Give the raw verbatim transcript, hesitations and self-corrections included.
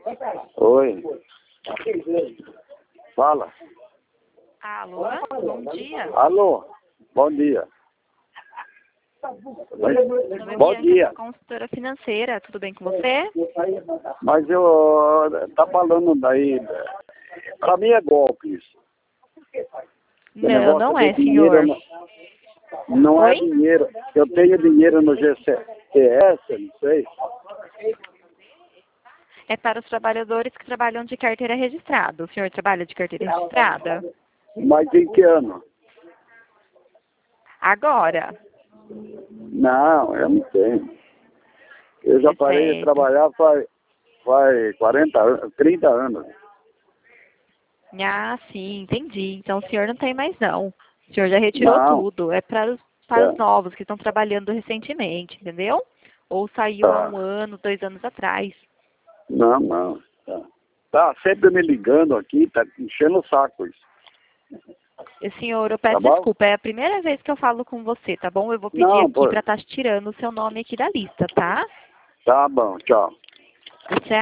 Oi. Fala. Alô, bom dia. Alô, bom dia. Meu nome é Bom Bianca, dia. sou consultora financeira, tudo bem com você? Mas eu, tá falando daí, pra mim é golpe isso. Esse Não, negócio não de é, dinheiro, senhor. Não, não é Oi? dinheiro. Eu tenho dinheiro no G C S, não sei. É para os trabalhadores que trabalham de carteira registrada. O senhor trabalha de carteira registrada? Mas em que ano? Agora. Não, eu não tenho. Eu já parei de Certo. trabalhar faz, faz quarenta anos, trinta anos. Ah, sim, entendi. Então o senhor não tem mais não. O senhor já retirou Não. tudo. É para os, para os É. novos que estão trabalhando recentemente, entendeu? Ou saiu há um Tá. ano, dois anos atrás. Não, não. Tá. Tá sempre me ligando aqui, tá enchendo o saco isso. E, senhor, eu peço Tá bom? desculpa, é a primeira vez que eu falo com você, tá bom? Eu vou pedir Não, aqui pô. para estar tirando o seu nome aqui da lista, tá? Tá bom, tchau. Você